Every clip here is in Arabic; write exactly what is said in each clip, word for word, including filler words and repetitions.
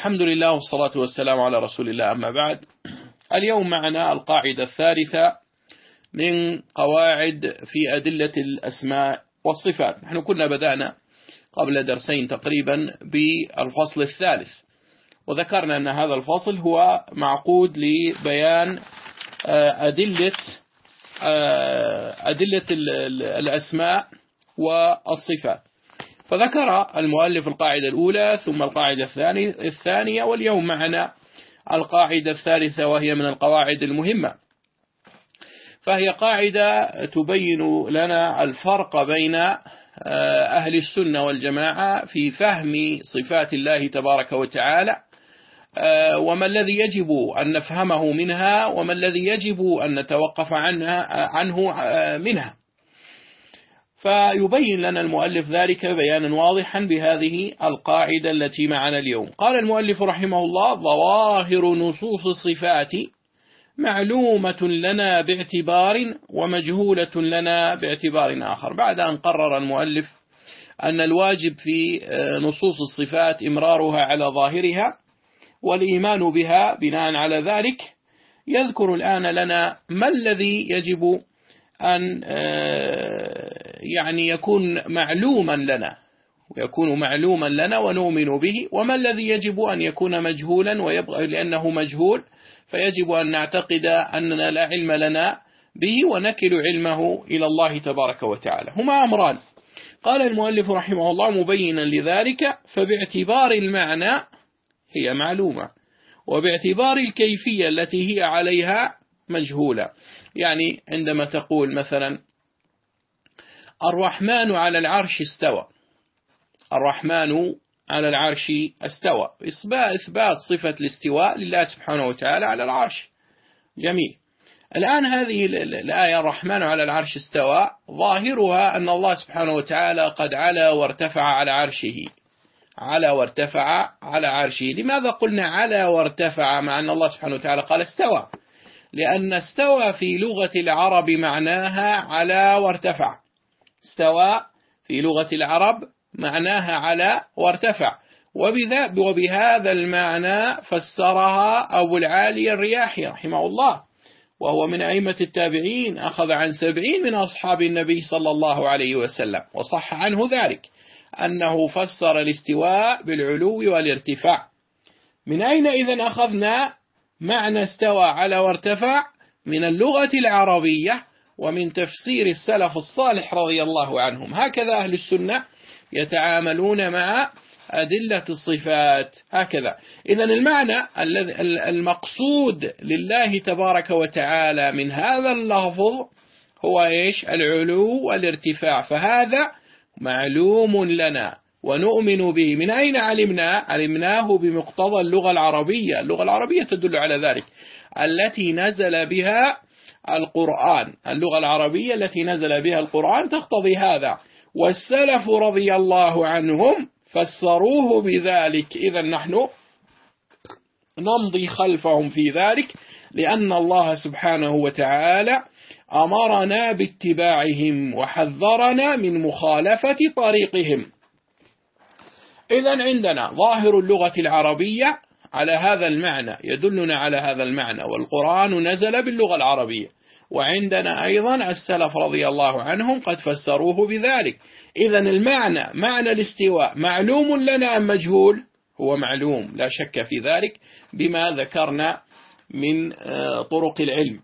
الحمد لله والصلاة والسلام على رسول الله، أما بعد. اليوم معنا القاعدة الثالثة من قواعد في أدلة الأسماء والصفات. نحن كنا بدأنا قبل درسين تقريبا بالفصل الثالث، وذكرنا أن هذا الفصل هو معقود لبيان أدلة أدلة الأسماء والصفات. فذكر المؤلف القاعدة الأولى ثم القاعدة الثانية، واليوم معنا القاعدة الثالثة، وهي من القواعد المهمة، فهي قاعدة تبين لنا الفرق بين أهل السنة والجماعة في فهم صفات الله تبارك وتعالى، وما الذي يجب أن نفهمه منها وما الذي يجب أن نتوقف عنها عنه منها. فيبين لنا المؤلف ذلك بيانا واضحا بهذه القاعدة التي معنا اليوم. قال المؤلف رحمه الله: ظواهر نصوص الصفات معلومة لنا باعتبار ومجهولة لنا باعتبار آخر. بعد أن قرر المؤلف أن الواجب في نصوص الصفات إمرارها على ظاهرها والإيمان بها بناء على ذلك، يذكر الآن لنا ما الذي يجب أن يعني يكون معلوما لنا ويكون معلوما لنا ونؤمن به، وما الذي يجب أن يكون مجهولا ويبقى لأنه مجهول فيجب أن نعتقد أننا لا علم لنا به ونكل علمه إلى الله تبارك وتعالى. هما أمران. قال المؤلف رحمه الله مبينا لذلك: فباعتبار المعنى هي معلومة، وباعتبار الكيفية التي هي عليها مجهولة. يعني عندما تقول مثلا الرحمن على العرش استوى، الرحمن على العرش استوى، إثبات صفة الاستواء لله سبحانه وتعالى على العرش. جميل. الآن هذه الآية الرحمن على العرش استوى ظاهرها أن الله سبحانه وتعالى قد علا وارتفع على عرشه، علا وارتفع على عرشه. لماذا قلنا علا وارتفع مع أن الله سبحانه وتعالى قال استوى؟ لأن استوى في لغة العرب معناها علا وارتفع. استوى في لغة العرب معناها علا وارتفع، وبهذا المعنى فسرها أبو العالي الرياحي رحمه الله، وهو من أئمة التابعين، أخذ عن سبعين من أصحاب النبي صلى الله عليه وسلم، وصح عنه ذلك أنه فسر الاستواء بالعلو والارتفاع. من أين إذن أخذنا معنى استوى على وارتفع؟ من اللغة العربية ومن تفسير السلف الصالح رضي الله عنهم. هكذا أهل السنة يتعاملون مع أدلة الصفات، هكذا. إذن المعنى المقصود لله تبارك وتعالى من هذا اللفظ هو إيش؟ العلو والارتفاع، فهذا معلوم لنا ونؤمن به. من أين علمنا؟ علمناه بمقتضى اللغة العربية. اللغة العربية تدل على ذلك، التي نزل بها القرآن. اللغة العربية التي نزل بها القرآن تقتضي هذا، والسلف رضي الله عنهم فسروه بذلك. إذن نحن نمضي خلفهم في ذلك، لأن الله سبحانه وتعالى أمرنا باتباعهم وحذرنا من مخالفة طريقهم. إذن عندنا ظاهر اللغة العربية على هذا المعنى، يدلنا على هذا المعنى، والقرآن نزل باللغة العربية، وعندنا أيضا السلف رضي الله عنهم قد فسروه بذلك. إذن المعنى، معنى الاستواء، معلوم لنا أم مجهول؟ هو معلوم لا شك في ذلك بما ذكرنا من طرق العلم.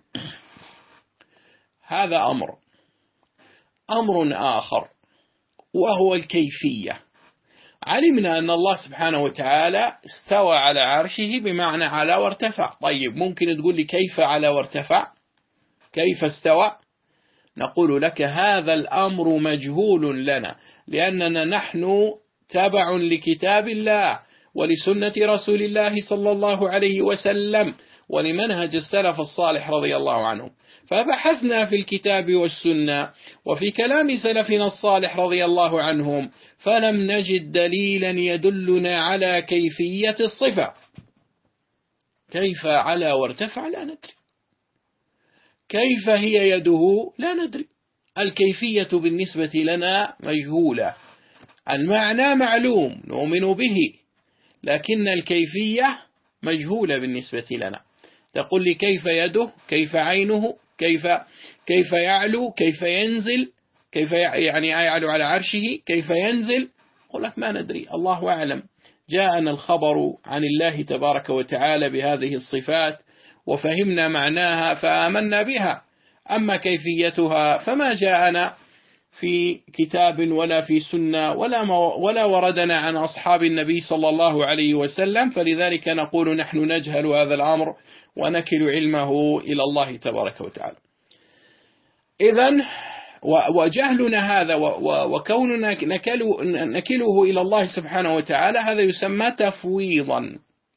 هذا أمر. أمر آخر وهو الكيفية. علمنا أن الله سبحانه وتعالى استوى على عرشه بمعنى على وارتفع. طيب، ممكن تقول لي كيف على وارتفع؟ كيف استوى؟ نقول لك هذا الأمر مجهول لنا، لأننا نحن تبع لكتاب الله ولسنة رسول الله صلى الله عليه وسلم ولمنهج السلف الصالح رضي الله عنهم. فبحثنا في الكتاب والسنة وفي كلام سلفنا الصالح رضي الله عنهم، فلم نجد دليلا يدلنا على كيفية الصفة. كيف على وارتفع؟ لا ندري. كيف هي يده؟ لا ندري. الكيفية بالنسبة لنا مجهولة. المعنى معلوم نؤمن به، لكن الكيفية مجهولة بالنسبة لنا. تقول لي كيف يده، كيف عينه، كيف كيف يعلو، كيف ينزل، كيف يعني يعلو على عرشه، كيف ينزل، أقول لك ما ندري، الله أعلم. جاءنا الخبر عن الله تبارك وتعالى بهذه الصفات وفهمنا معناها فآمنا بها، أما كيفيتها فما جاءنا في كتاب ولا في سنة ولا ولا وردنا عن أصحاب النبي صلى الله عليه وسلم، فلذلك نقول نحن نجهل هذا الأمر ونكل علمه إلى الله تبارك وتعالى. إذن وجهلنا هذا وكوننا نكله إلى الله سبحانه وتعالى هذا يسمى تفويضا،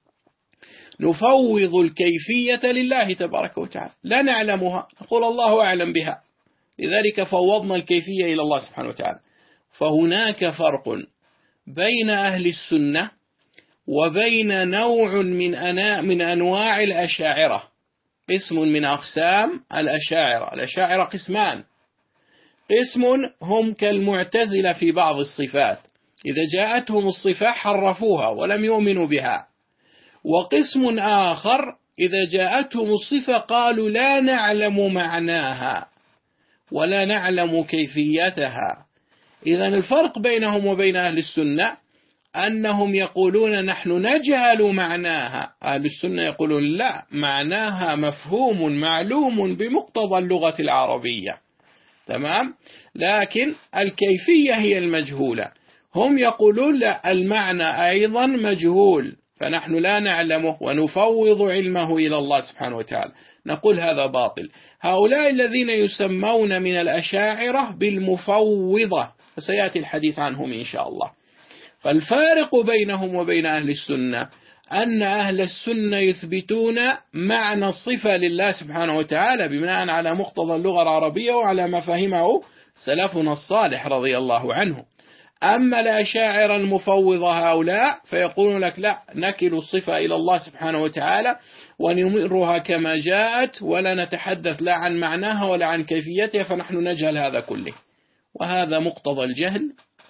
نفوض الكيفية لله تبارك وتعالى، لا نعلمها، نقول الله أعلم بها، لذلك فوضنا الكيفية إلى الله سبحانه وتعالى. فهناك فرق بين أهل السنة وبين نوع من أنا من أنواع الأشاعرة، قسم من أقسام الأشاعرة. الأشاعرة قسمان، قسم هم كالمعتزلة في بعض الصفات، إذا جاءتهم الصفة حرفوها ولم يؤمنوا بها، وقسم آخر إذا جاءتهم الصفة قالوا لا نعلم معناها ولا نعلم كيفيتها. إذن الفرق بينهم وبين أهل السنة أنهم يقولون نحن نجهل معناها، أهل السنة يقولون لا، معناها مفهوم معلوم بمقتضى اللغة العربية، تمام، لكن الكيفية هي المجهولة. هم يقولون لا، المعنى أيضا مجهول فنحن لا نعلمه ونفوض علمه إلى الله سبحانه وتعالى، نقول هذا باطل. هؤلاء الذين يسمون من الأشاعرة بالمفوضة، فسيأتي الحديث عنهم إن شاء الله. فالفارق بينهم وبين أهل السنة أن أهل السنة يثبتون معنى الصفة لله سبحانه وتعالى بناء على مقتضى اللغة العربية وعلى ما فهمه سلفنا الصالح رضي الله عنه. أما الأشاعرة المفوضة هؤلاء فيقولون لك لا، نكل الصفة إلى الله سبحانه وتعالى ونمرها كما جاءت ولا نتحدث لا عن معناها ولا عن كيفيتها، فنحن نجهل هذا كله، وهذا مقتضى الجهل،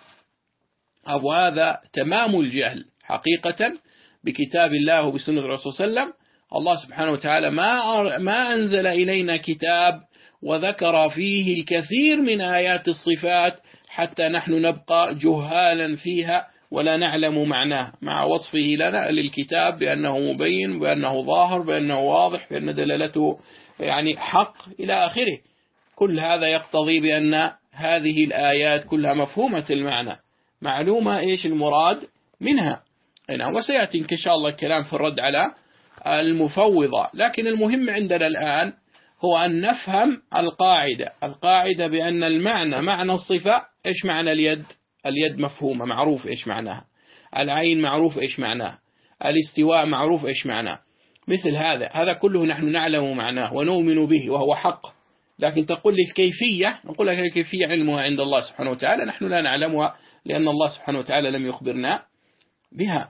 أو هذا تمام الجهل حقيقة بكتاب الله وبسنة الرسول صلى الله عليه وسلم. الله سبحانه وتعالى ما ما أنزل إلينا كتاب وذكر فيه الكثير من آيات الصفات حتى نحن نبقى جهالا فيها ولا نعلم معناه، مع وصفه لنا للكتاب بأنه مبين، بأنه ظاهر، بأنه واضح، بأن دلالته يعني حق إلى آخره. كل هذا يقتضي بأن هذه الآيات كلها مفهومة المعنى، معلومة إيش المراد منها. وسيأتي إن شاء الله الكلام في الرد على المفوضة، لكن المهم عندنا الآن هو أن نفهم القاعدة القاعدة بأن المعنى معنى الصفة. إيش معنى اليد؟ اليد مفهومة معروف إيش معناها، العين معروف إيش معناها، الاستواء معروف إيش معناه، مثل هذا هذا كله نحن نعلم معناه ونؤمن به وهو حق. لكن تقول لي الكيفية، نقول لك الكيفية علمها عند الله سبحانه وتعالى، نحن لا نعلمها لأن الله سبحانه وتعالى لم يخبرنا بها.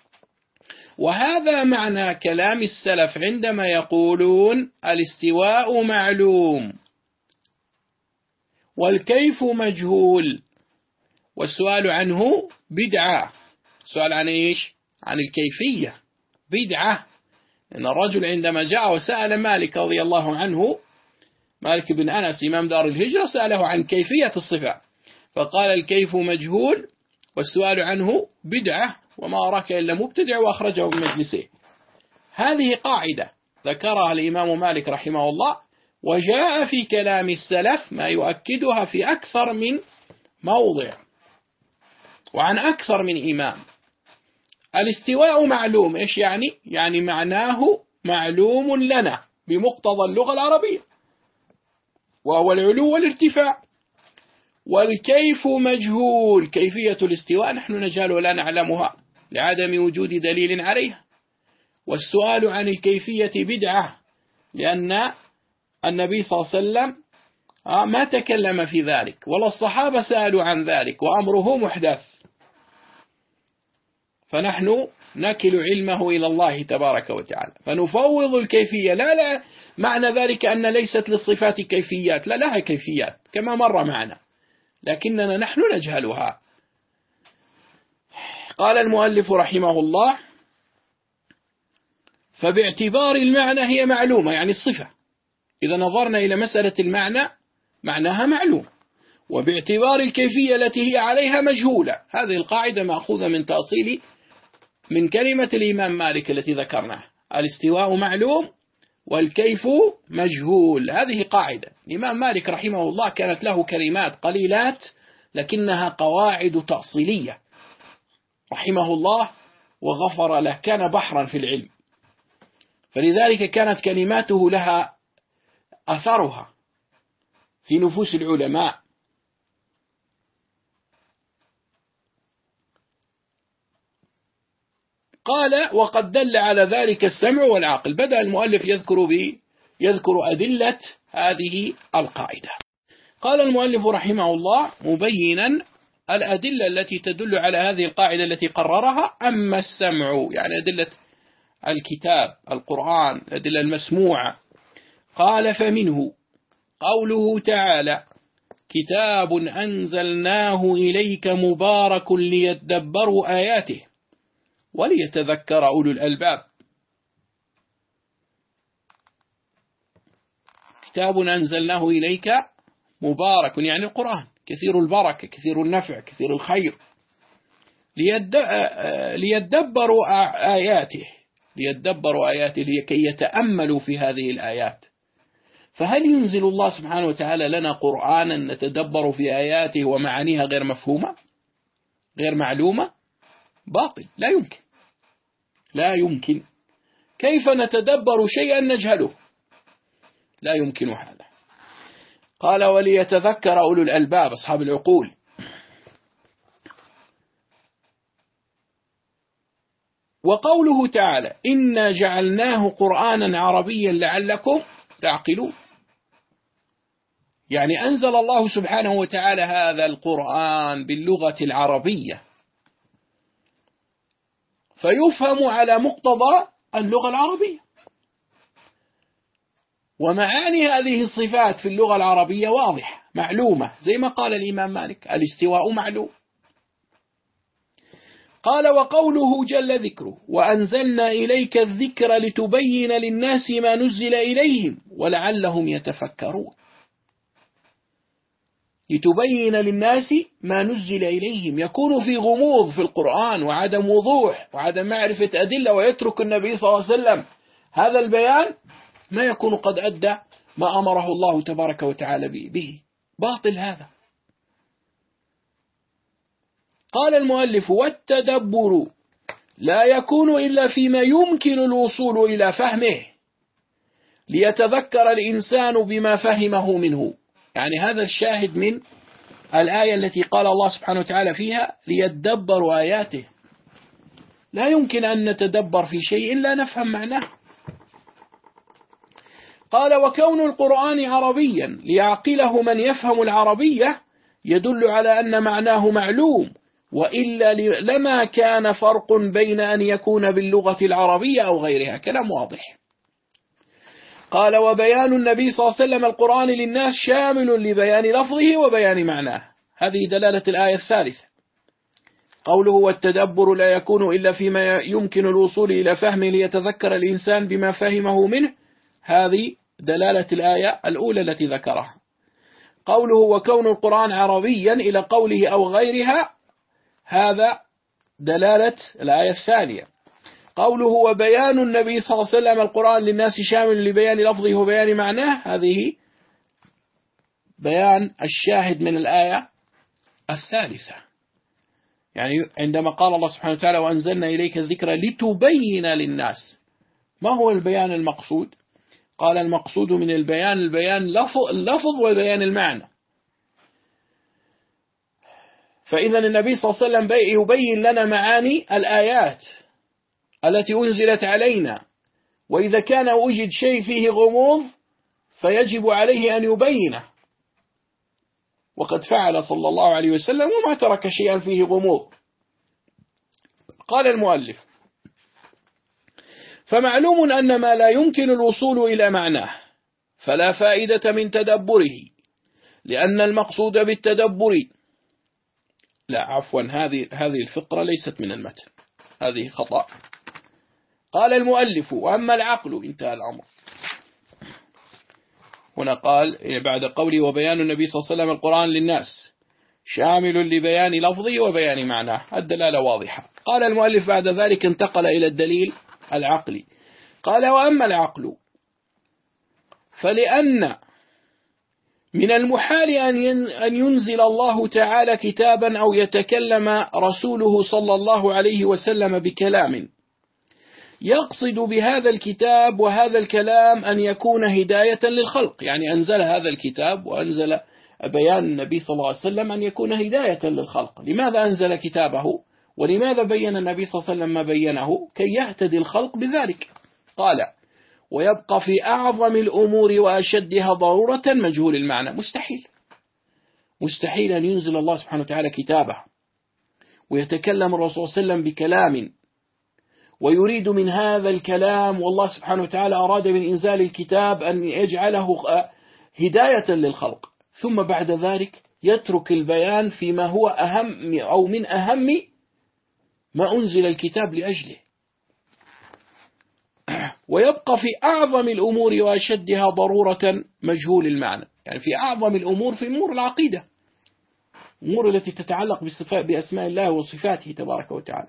وهذا معنى كلام السلف عندما يقولون الاستواء معلوم والكيف مجهول والسؤال عنه بدعة. السؤال عن إيش؟ عن الكيفية بدعة. إن الرجل عندما جاء وسأل مالك رضي الله عنه، مالك بن أنس إمام دار الهجرة، سأله عن كيفية الصفة فقال الكيف مجهول والسؤال عنه بدعة وما أراك إلا مبتدع، وأخرجه من مجلسه. هذه قاعدة ذكرها الإمام مالك رحمه الله، وجاء في كلام السلف ما يؤكدها في أكثر من موضع وعن أكثر من إمام. الاستواء معلوم، إيش يعني؟ يعني معناه معلوم لنا بمقتضى اللغة العربية، وهو العلو والارتفاع. والكيف مجهول، كيفية الاستواء نحن نجهل ولا نعلمها لعدم وجود دليل عليها. والسؤال عن الكيفية بدعة، لأن النبي صلى الله عليه وسلم ما تكلم في ذلك ولا الصحابة سألوا عن ذلك وأمره محدث، فنحن نكل علمه إلى الله تبارك وتعالى فنفوض الكيفية. لا لا معنى ذلك أن ليست للصفات كيفيات، لا لها كيفيات كما مر معنا، لكننا نحن نجهلها. قال المؤلف رحمه الله: فباعتبار المعنى هي معلومة، يعني الصفة، إذا نظرنا إلى مسألة المعنى معناها معلوم، وباعتبار الكيفية التي هي عليها مجهولة. هذه القاعدة مأخوذة من تأصيل من كلمة الإمام مالك التي ذكرناها: الاستواء معلوم والكيف مجهول. هذه قاعدة الإمام مالك رحمه الله، كانت له كلمات قليلات لكنها قواعد تأصيلية رحمه الله وغفر له، كان بحرا في العلم، فلذلك كانت كلماته لها أثرها في نفوس العلماء. قال: وقد دل على ذلك السمع والعقل. بدأ المؤلف يذكر بي يذكر أدلة هذه القاعدة. قال المؤلف رحمه الله مبينا الأدلة التي تدل على هذه القاعدة التي قررها: أما السمع، يعني أدلة الكتاب القرآن، الأدلة المسموعة. قال: فمنه قوله تعالى: كتاب أنزلناه إليك مبارك ليدبروا آياته وليتذكر أولو الألباب. كتاب أنزلناه إليك مبارك، يعني القرآن، كثير البركة، كثير النفع، كثير الخير، ليدبروا آياته ليدبروا آياته لكي يتأملوا في هذه الآيات. فهل ينزل الله سبحانه وتعالى لنا قرآنا نتدبر في آياته ومعانيها غير مفهومة غير معلومة؟ باطل، لا يمكن لا يمكن. كيف نتدبر شيئا نجهله؟ لا يمكن هذا. قال: وليتذكر أولو الألباب، أصحاب العقول. وقوله تعالى: إنا جعلناه قرآنا عربيا لعلكم تعقلون، يعني أنزل الله سبحانه وتعالى هذا القرآن باللغة العربية فيفهم على مقتضى اللغة العربية، ومعاني هذه الصفات في اللغة العربية واضحة معلومة، زي ما قال الإمام مالك: الاستواء معلوم. قال: وقوله جل ذكره: وأنزلنا إليك الذكر لتبين للناس ما نزل إليهم ولعلهم يتفكرون. لتبين للناس ما نزل إليهم، يكون في غموض في القرآن وعدم وضوح وعدم معرفة أدلة، ويترك النبي صلى الله عليه وسلم هذا البيان، ما يكون قد أدى ما أمره الله تبارك وتعالى به. باطل هذا. قال المؤلف: والتدبر لا يكون إلا فيما يمكن الوصول إلى فهمه ليتذكر الإنسان بما فهمه منه. يعني هذا الشاهد من الآية التي قال الله سبحانه وتعالى فيها: ليدبروا آياته. لا يمكن أن نتدبر في شيء إلا نفهم معناه. قال: وكون القرآن عربيا ليعقله من يفهم العربية يدل على أن معناه معلوم، وإلا لما كان فرق بين أن يكون باللغة العربية أو غيرها. كلام واضح. قال: وبيان النبي صلى الله عليه وسلم القرآن للناس شامل لبيان لفظه وبيان معناه. هذه دلالة الآية الثالثة. قوله: والتدبر لا يكون إلا فيما يمكن الوصول إلى فهمه ليتذكر الإنسان بما فهمه منه. هذه دلالة الآية الأولى التي ذكرها. قوله: وكون القرآن عربيا إلى قوله أو غيرها، هذا دلالة الآية الثانية. قوله: وبيان النبي صلى الله عليه وسلم القرآن للناس شامل لبيان لفظه وبيان معناه، هذه بيان الشاهد من الآية الثالثة. يعني عندما قال الله سبحانه وتعالى: وأنزلنا إليك الذكر لتبين للناس، ما هو البيان المقصود؟ قال: المقصود من البيان البيان اللفظ وبيان المعنى. فإذا النبي صلى الله عليه وسلم يبين لنا معاني الآيات التي أنزلت علينا، وإذا كان وجد شيء فيه غموض فيجب عليه أن يبينه، وقد فعل صلى الله عليه وسلم وما ترك شيئا فيه غموض. قال المؤلف: فمعلوم أن ما لا يمكن الوصول إلى معناه فلا فائدة من تدبره، لأن المقصود بالتدبر لا عفوا، هذه هذه الفقرة ليست من المتن، هذه خطأ. قال المؤلف: وأما العقل، انتهى الأمر. هنا قال بعد قوله: وبيان النبي صلى الله عليه وسلم القرآن للناس شامل لبيان لفظه وبيان معناه، الدلالة واضحة. قال المؤلف بعد ذلك انتقل إلى الدليل العقلي. قال: وأما العقل فلأن من المحال أن ينزل الله تعالى كتابا أو يتكلم رسوله صلى الله عليه وسلم بكلام يقصد بهذا الكتاب وهذا الكلام أن يكون هداية للخلق، يعني أنزل هذا الكتاب وأنزل بيان النبي صلى الله عليه وسلم أن يكون هداية للخلق. لماذا أنزل كتابه؟ ولماذا بين النبي صلى الله عليه وسلم ما بينه؟ كي يهتدي الخلق بذلك. قال: ويبقى في أعظم الأمور وأشدها ضرورة مجهول المعنى. مستحيل مستحيل أن ينزل الله سبحانه وتعالى كتابه ويتكلم الرسول صلى الله عليه وسلم بكلام ويريد من هذا الكلام، والله سبحانه وتعالى أراد من إنزال الكتاب أن يجعله هداية للخلق، ثم بعد ذلك يترك البيان فيما هو أهم أو من أهم ما أنزل الكتاب لأجله. ويبقى في أعظم الأمور وأشدها ضرورة مجهول المعنى، يعني في أعظم الأمور في أمور العقيدة، أمور التي تتعلق بأسماء الله وصفاته تبارك وتعالى.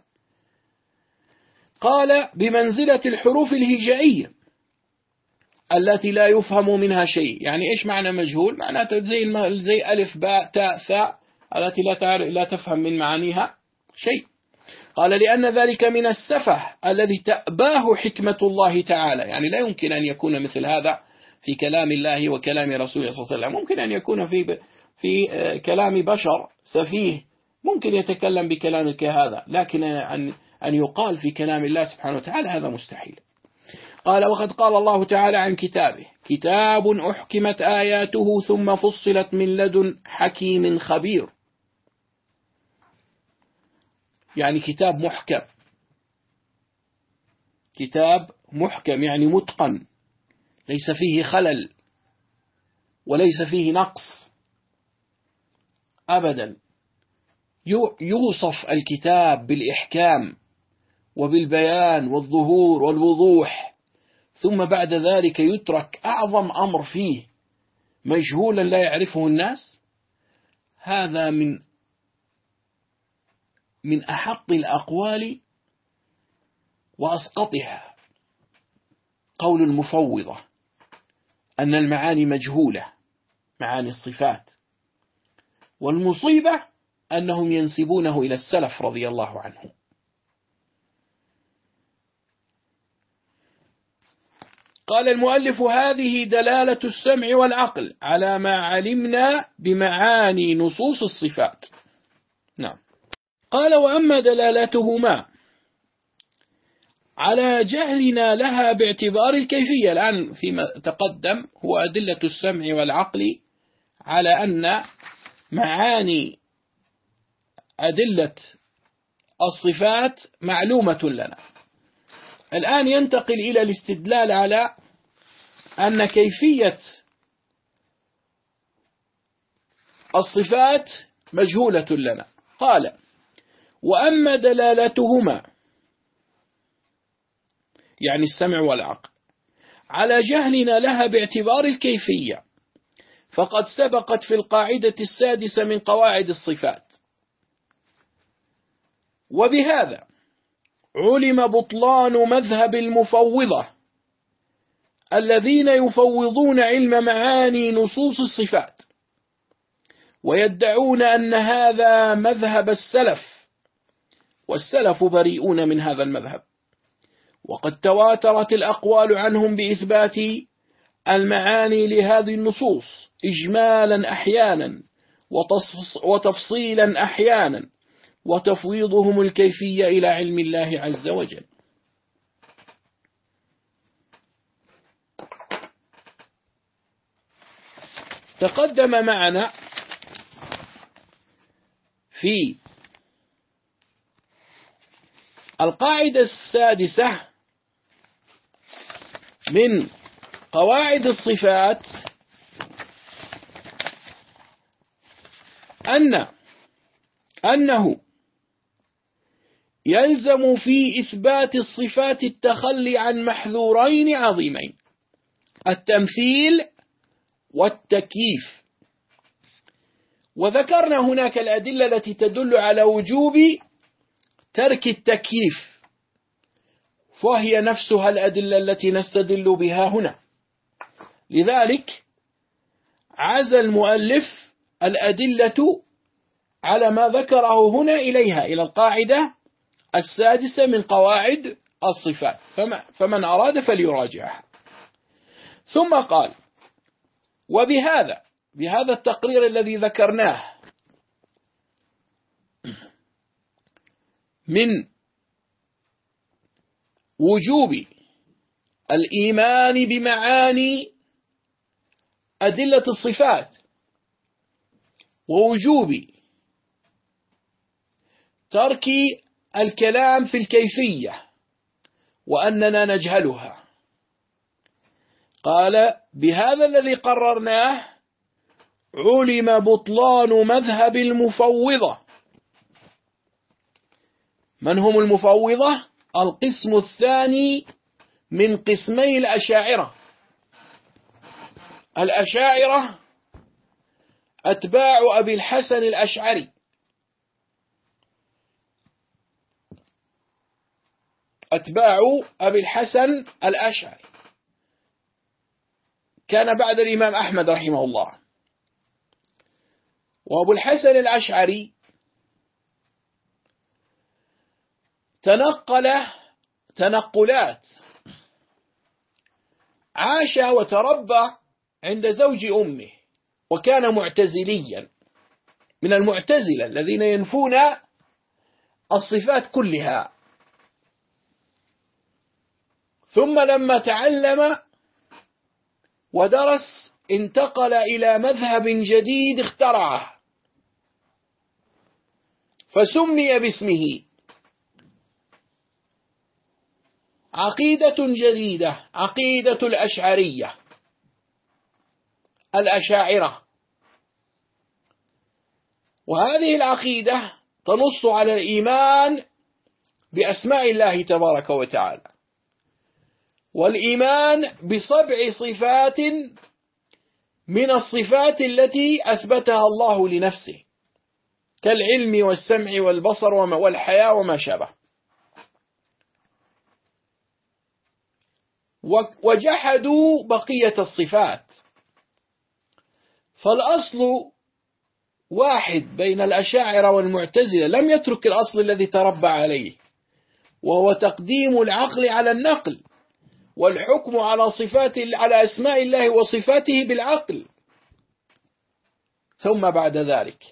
قال: بمنزلة الحروف الهجائية التي لا يفهم منها شيء. يعني إيش معنى مجهول؟ معناته زي زي ألف باء تاء ثاء التي لا تعرف لا تفهم من معانيها شيء. قال: لأن ذلك من السفه الذي تأباه حكمة الله تعالى، يعني لا يمكن أن يكون مثل هذا في كلام الله وكلام رسوله صلى الله عليه وسلم. ممكن أن يكون في في كلام بشر سفيه ممكن يتكلم بكلام كهذا، لكن أن أن يقال في كلام الله سبحانه وتعالى هذا مستحيل. قال: وقد قال الله تعالى عن كتابه: كتاب أحكمت آياته ثم فصلت من لدن حكيم خبير. يعني كتاب محكم، كتاب محكم يعني متقن، ليس فيه خلل وليس فيه نقص أبدا. يوصف الكتاب بالإحكام وبالبيان والظهور والوضوح، ثم بعد ذلك يترك أعظم أمر فيه مجهولا لا يعرفه الناس. هذا من من أحط الأقوال وأسقطها، قول المفوضة أن المعاني مجهولة، معاني الصفات، والمصيبة أنهم ينسبونه إلى السلف رضي الله عنه. قال المؤلف: هذه دلالة السمع والعقل على ما علمنا بمعاني نصوص الصفات. نعم. قال: وأما دلالتهما على جهلنا لها باعتبار الكيفية. الآن فيما تقدم هو أدلة السمع والعقل على أن معاني أدلة الصفات معلومة لنا. الآن ينتقل إلى الاستدلال على أن كيفية الصفات مجهولة لنا. قال: وأما دلالتهما، يعني السمع والعقل، على جهلنا لها باعتبار الكيفية فقد سبقت في القاعدة السادسة من قواعد الصفات، وبهذا علم بطلان مذهب المفوضة الذين يفوضون علم معاني نصوص الصفات ويدعون أن هذا مذهب السلف، والسلف بريئون من هذا المذهب، وقد تواترت الأقوال عنهم بإثبات المعاني لهذه النصوص إجمالا أحيانا وتفصيلا أحيانا، وتفويضهم الكيفية إلى علم الله عز وجل. تقدم معنا في القاعدة السادسة من قواعد الصفات أن أنه يلزم في إثبات الصفات التخلي عن محذورين عظيمين: التمثيل والتكييف. وذكرنا هناك الأدلة التي تدل على وجوب ترك التكييف، فهي نفسها الأدلة التي نستدل بها هنا. لذلك عزى المؤلف الأدلة على ما ذكره هنا إليها، إلى القاعدة السادسة من قواعد الصفات، فمن أراد فليراجعها. ثم قال: وبهذا بهذا التقرير الذي ذكرناه من وجوب الإيمان بمعاني أدلة الصفات ووجوب ترك الكلام في الكيفية وأننا نجهلها، قال: بهذا الذي قررناه علم بطلان مذهب المفوضة. من هم المفوضة؟ القسم الثاني من قسمي الأشاعرة. الأشاعرة أتباع أبي الحسن الأشعري، أتباع أبي الحسن الأشعري كان بعد الإمام أحمد رحمه الله. وأبو الحسن الأشعري تنقل تنقلات، عاش وتربى عند زوج أمه، وكان معتزليا من المعتزلة الذين ينفون الصفات كلها. ثم لما تعلم ودرس انتقل إلى مذهب جديد اخترعه، فسمي باسمه، عقيدة جديدة، عقيدة الأشعرية، الأشاعرة. وهذه العقيدة تنص على الإيمان بأسماء الله تبارك وتعالى، والإيمان بسبع صفات من الصفات التي أثبتها الله لنفسه، كالعلم والسمع والبصر والحياة وما شابه. وجحدوا بقية الصفات. فالأصل واحد بين الأشاعرة والمعتزلة، لم يترك الأصل الذي تربى عليه، وهو تقديم العقل على النقل، والحكم على صفات على أسماء الله وصفاته بالعقل. ثم بعد ذلك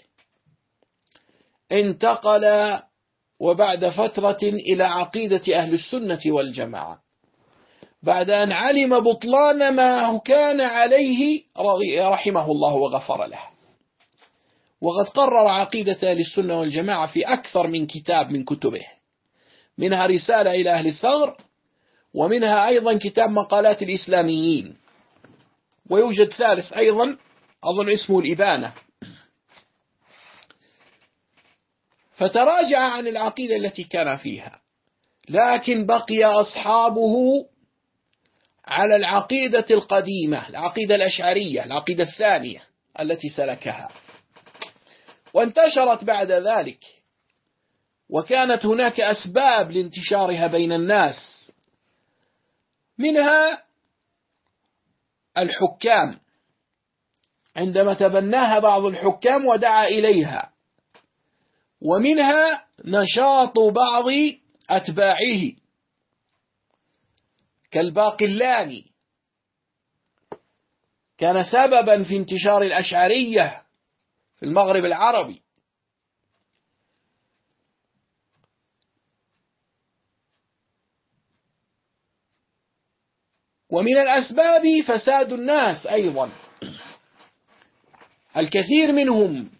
انتقل وبعد فترة إلى عقيدة أهل السنة والجماعة، بعد أن علم بطلان ما كان عليه رحمه الله وغفر له. وقد قرر عقيدة أهل السنة والجماعة في أكثر من كتاب من كتبه، منها رسالة إلى أهل الثغر، ومنها أيضا كتاب مقالات الإسلاميين، ويوجد ثالث أيضا أظن اسمه الإبانة. فتراجع عن العقيدة التي كان فيها، لكن بقي أصحابه على العقيدة القديمة، العقيدة الأشعرية، العقيدة الثانية التي سلكها، وانتشرت بعد ذلك، وكانت هناك أسباب لانتشارها بين الناس، منها الحكام، عندما تبناها بعض الحكام ودعا إليها، ومنها نشاط بعض أتباعه كالباقلاني، كان سببا في انتشار الأشعرية في المغرب العربي. ومن الأسباب فساد الناس أيضا، الكثير منهم،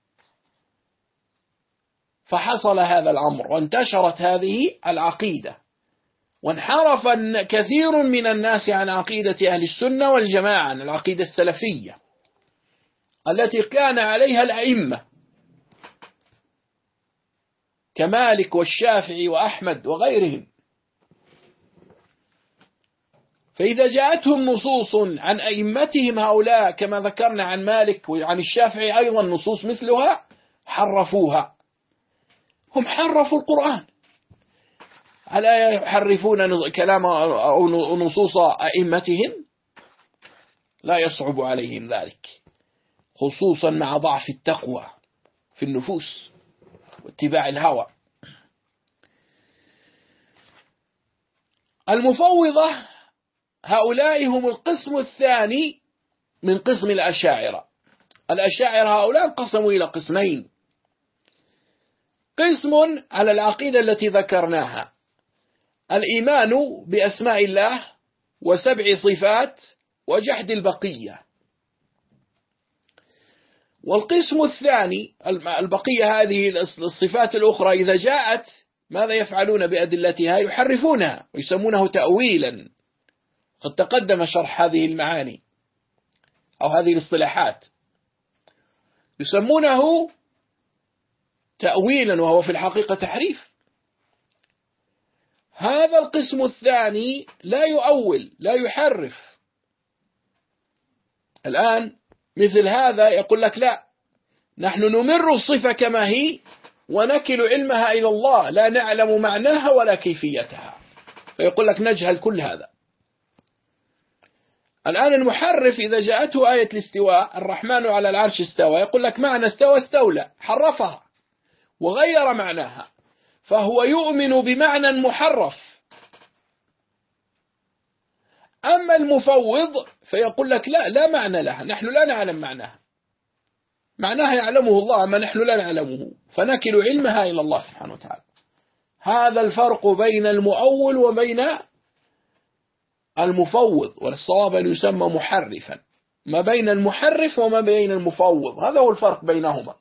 فحصل هذا الأمر وانتشرت هذه العقيدة، وانحرف كثير من الناس عن عقيدة أهل السنة والجماعة، عن العقيدة السلفية التي كان عليها الأئمة. كمالك والشافعي وأحمد وغيرهم. فإذا جاءتهم نصوص عن أئمتهم هؤلاء كما ذكرنا عن مالك وعن الشافعي أيضا نصوص مثلها حرفوها. هم حرفوا القرآن، ألا يحرفون كلام أو نصوص أئمتهم؟ لا يصعب عليهم ذلك، خصوصا مع ضعف التقوى في النفوس واتباع الهوى. المفوضة هؤلاء هم القسم الثاني من قسم الأشاعرة. الأشاعرة هؤلاء انقسموا إلى قسمين: قسم على العقيدة التي ذكرناها، الإيمان بأسماء الله وسبع صفات وجحد البقية. والقسم الثاني البقية، هذه الصفات الأخرى إذا جاءت ماذا يفعلون بأدلتها؟ يحرفونها ويسمونه تأويلا. قد تقدم شرح هذه المعاني أو هذه الاصطلاحات، يسمونه تأويلا وهو في الحقيقة تحريف. هذا القسم الثاني لا يؤول لا يحرف. الآن مثل هذا يقول لك لا، نحن نمر الصفة كما هي ونكل علمها إلى الله، لا نعلم معناها ولا كيفيتها، فيقول لك نجهل كل هذا. الآن المحرف إذا جاءته آية الاستواء، الرحمن على العرش استوى، يقول لك معنى استوى استولى، حرفها وغير معناها، فهو يؤمن بمعنى محرف. أما المفوض فيقول لك لا لا معنى لها، نحن لا نعلم معناها، معناها يعلمه الله أما نحن لا نعلمه، فنكل علمها إلى الله سبحانه وتعالى. هذا الفرق بين المؤول وبين المفوض، والصواب أن يسمى محرفا، ما بين المحرف وما بين المفوض، هذا هو الفرق بينهما.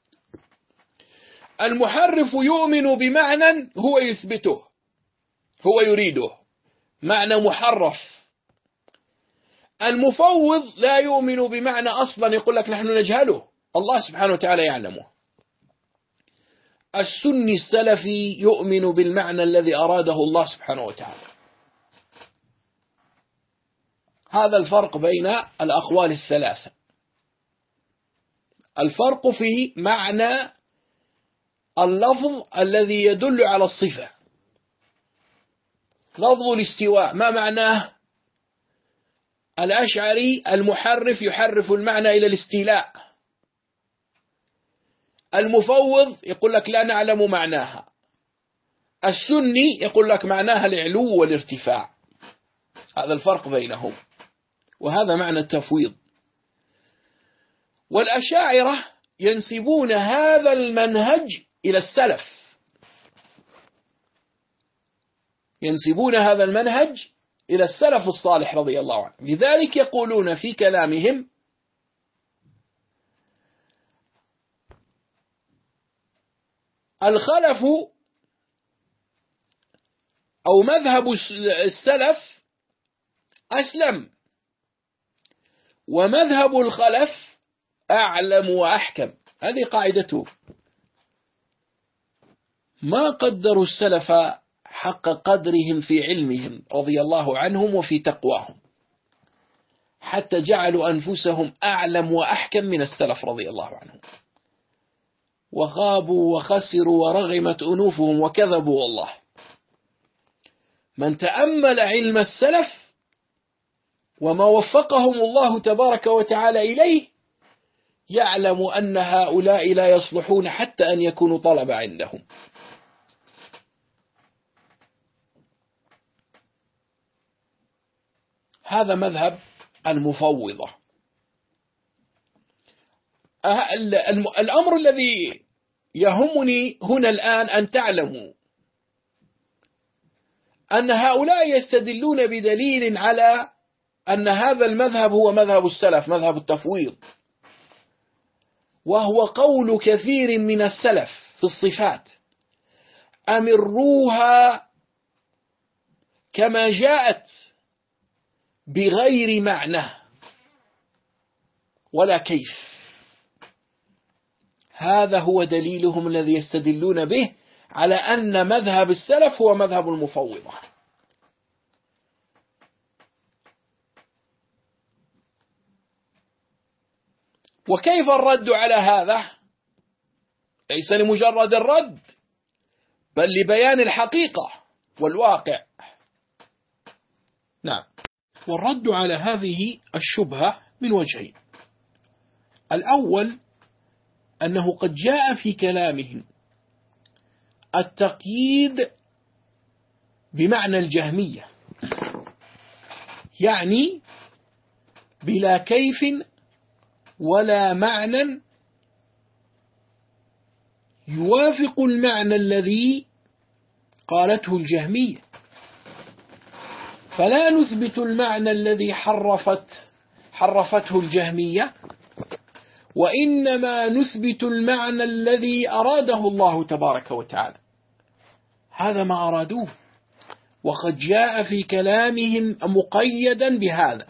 المحرف يؤمن بمعنى هو يثبته، هو يريده، معنى محرف. المفوض لا يؤمن بمعنى أصلا، يقول لك نحن نجهله، الله سبحانه وتعالى يعلمه. السني السلفي يؤمن بالمعنى الذي أراده الله سبحانه وتعالى. هذا الفرق بين الأقوال الثلاثة. الفرق في معنى اللفظ الذي يدل على الصفة. لفظ الاستواء ما معناه؟ الأشعري المحرف يحرف المعنى إلى الاستيلاء، المفوض يقول لك لا نعلم معناها، السني يقول لك معناها العلو والارتفاع. هذا الفرق بينهم، وهذا معنى التفويض. والأشاعرة ينسبون هذا المنهج إلى السلف، ينسبون هذا المنهج إلى السلف الصالح رضي الله عنه. لذلك يقولون في كلامهم الخلف أو مذهب السلف أسلم، ومذهب الخلف أعلم وأحكم. هذه قاعدته. ما قدروا السلف حق قدرهم في علمهم رضي الله عنهم وفي تقواهم، حتى جعلوا أنفسهم أعلم وأحكم من السلف رضي الله عنهم، وغابوا وخسروا ورغمت أنوفهم وكذبوا والله. من تأمل علم السلف وما وفقهم الله تبارك وتعالى إليه يعلم أن هؤلاء لا يصلحون حتى أن يكونوا طلبة عندهم. هذا مذهب المفوضة. الأمر الذي يهمني هنا الآن أن تعلموا أن هؤلاء يستدلون بدليل على أن هذا المذهب هو مذهب السلف، مذهب التفويض، وهو قول كثير من السلف في الصفات: أمروها كما جاءت بغير معنى ولا كيف. هذا هو دليلهم الذي يستدلون به على أن مذهب السلف هو مذهب المفوضة. وكيف الرد على هذا؟ ليس لمجرد الرد، بل لبيان الحقيقة والواقع. نعم. والرد على هذه الشبهة من وجهين. الأول أنه قد جاء في كلامهم التقييد بمعنى الجهمية، يعني بلا كيف ولا معنى يوافق المعنى الذي قالته الجهمية، فلا نثبت المعنى الذي حرفت حرفته الجهمية، وإنما نثبت المعنى الذي أراده الله تبارك وتعالى. هذا ما أرادوه، وقد جاء في كلامهم مقيدا بهذا.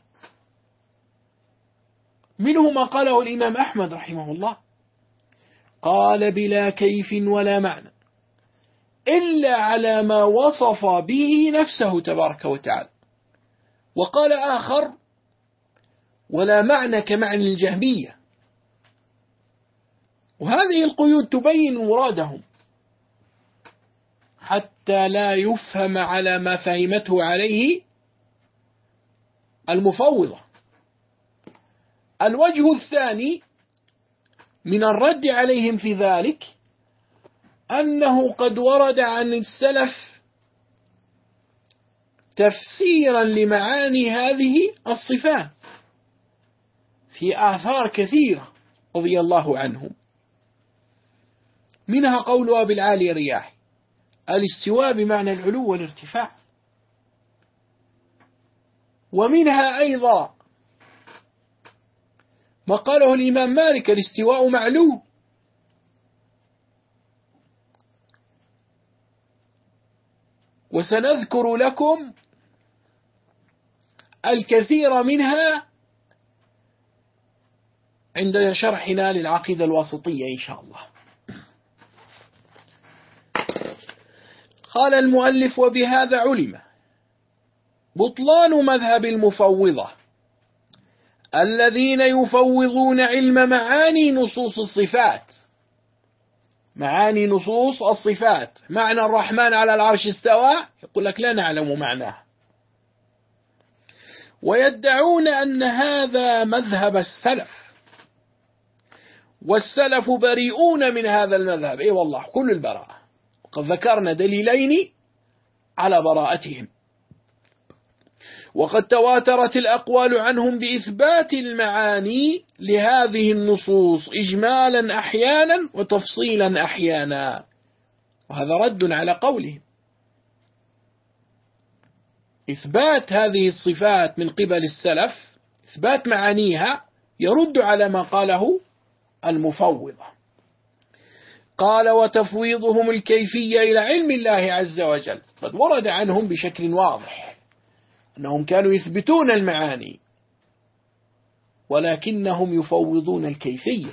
منه ما قاله الإمام أحمد رحمه الله، قال بلا كيف ولا معنى إلا على ما وصف به نفسه تبارك وتعالى. وقال آخر ولا معنى كمعنى الجهمية. وهذه القيود تبين مرادهم حتى لا يفهم على ما فهمته عليه المفوضة. الوجه الثاني من الرد عليهم في ذلك أنه قد ورد عن السلف تفسيرا لمعاني هذه الصفات في آثار كثيرة رضي الله عنهم، منها قول أبي العالي الرياحي الاستواء بمعنى العلو والارتفاع، ومنها أيضا ما قاله الإمام مالك الاستواء معلوم، وسنذكر لكم الكثير منها عند شرحنا للعقيدة الواسطية إن شاء الله. قال المؤلف وبهذا علم بطلان مذهب المفوضة الذين يفوضون علم معاني نصوص الصفات. معاني نصوص الصفات، معنى الرحمن على العرش استوى، يقول لك لا نعلم معناه، ويدعون أن هذا مذهب السلف، والسلف بريئون من هذا المذهب. اي والله كل البراءة، وقد ذكرنا دليلين على براءتهم، وقد تواترت الأقوال عنهم بإثبات المعاني لهذه النصوص إجمالا أحيانا وتفصيلا أحيانا. وهذا رد على قولهم. إثبات هذه الصفات من قبل السلف، إثبات معانيها، يرد على ما قاله المفوضة. قال وتفويضهم الكيفية إلى علم الله عز وجل قد ورد عنهم بشكل واضح أنهم كانوا يثبتون المعاني ولكنهم يفوضون الكيفية.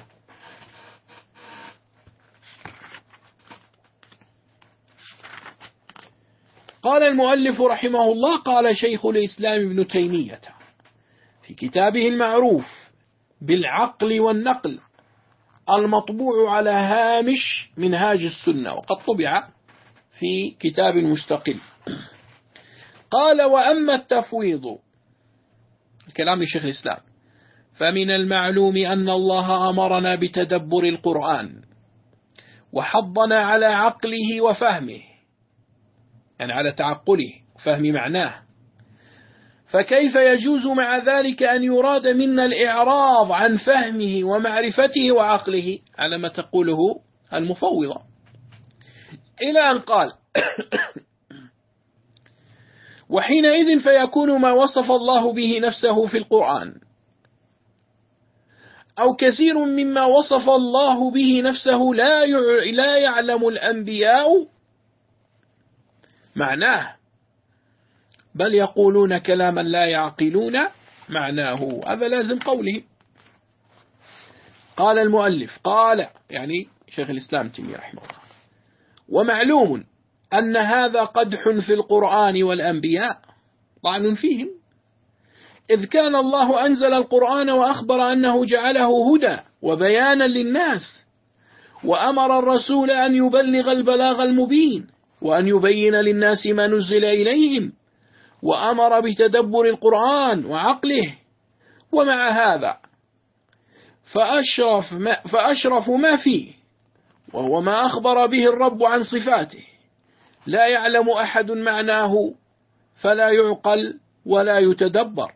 قال المؤلف رحمه الله قال شيخ الإسلام ابن تيمية في كتابه المعروف بالعقل والنقل المطبوع على هامش منهاج السنة، وقد طبع في كتاب مستقل. قال وأما التفويض، الكلام لشيخ الإسلام، فمن المعلوم أن الله أمرنا بتدبر القرآن وحضنا على عقله وفهمه، يعني على تعقله وفهم معناه، فكيف يجوز مع ذلك أن يراد منا الإعراض عن فهمه ومعرفته وعقله على ما تقوله المفوضة؟ إلى أن قال وحينئذ فيكون ما وصف الله به نفسه في القرآن أو كثير مما وصف الله به نفسه لا لا يعلم الأنبياء معناه، بل يقولون كلاما لا يعقلون معناه. هذا لازم قوله. قال المؤلف، قال يعني شيخ الإسلام تيمية رحمه الله، ومعلوم أن هذا قدح في القرآن والأنبياء، طعن فيهم، إذ كان الله أنزل القرآن وأخبر أنه جعله هدى وبيانا للناس، وأمر الرسول أن يبلغ البلاغ المبين وأن يبين للناس ما نزل إليهم، وأمر بتدبر القرآن وعقله. ومع هذا فأشرف ما, فأشرف ما فيه وهو ما أخبر به الرب عن صفاته لا يعلم أحد معناه فلا يعقل ولا يتدبر،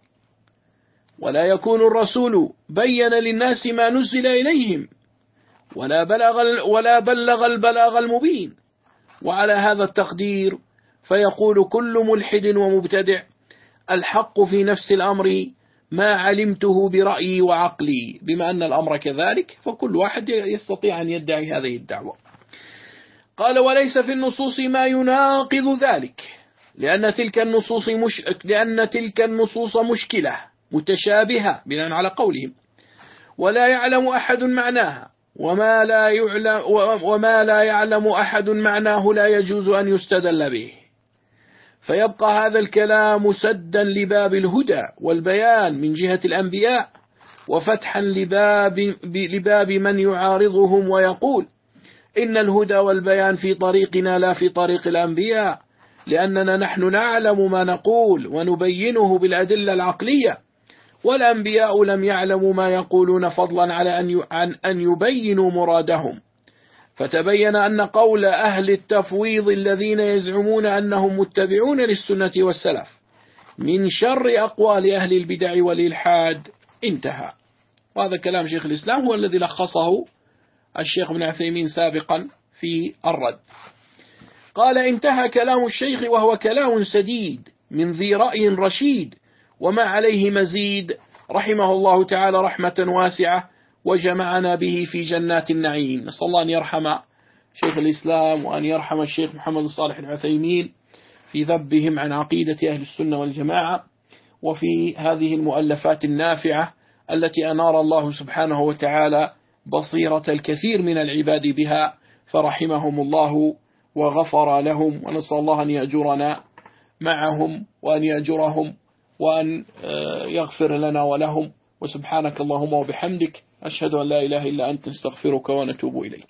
ولا يكون الرسول بين للناس ما نزل إليهم ولا بلغ, ولا بلغ البلاغ المبين. وعلى هذا التقدير فيقول كل ملحد ومبتدع الحق في نفس الأمر ما علمته برأيي وعقلي، بما أن الأمر كذلك فكل واحد يستطيع أن يدعي هذه الدعوة. قال وليس في النصوص ما يناقض ذلك، لأن تلك النصوص مش لأن تلك النصوص مشكلة متشابهة بناء على قولهم، ولا يعلم أحد معناها، وما لا يعلم وما لا يعلم أحد معناه لا يجوز أن يستدل به. فيبقى هذا الكلام سدا لباب الهدى والبيان من جهة الأنبياء، وفتحا لباب, لباب من يعارضهم ويقول إن الهدى والبيان في طريقنا لا في طريق الأنبياء، لأننا نحن نعلم ما نقول ونبينه بالأدلة العقلية، والأنبياء لم يعلموا ما يقولون فضلا على أن أن يبينوا مرادهم. فتبين أن قول أهل التفويض الذين يزعمون أنهم متبعون للسنة والسلف من شر أقوال أهل البدع والإلحاد. انتهى. وهذا كلام شيخ الإسلام هو الذي لخصه الشيخ ابن عثيمين سابقا في الرد. قال انتهى كلام الشيخ وهو كلام سديد من ذي رأي رشيد، وما عليه مزيد، رحمه الله تعالى رحمة واسعة وجمعنا به في جنات النعيم. نسأل الله أن يرحم شيخ الإسلام وأن يرحم الشيخ محمد صالح العثيمين في ذبهم عن عقيدة أهل السنة والجماعة، وفي هذه المؤلفات النافعة التي أنار الله سبحانه وتعالى بصيرة الكثير من العباد بها، فرحمهم الله وغفر لهم، ونسأل الله أن يأجرنا معهم وأن يأجرهم وأن يغفر لنا ولهم. وسبحانك اللهم وبحمدك أشهد أن لا إله إلا أنت نستغفرك ونتوب إليك.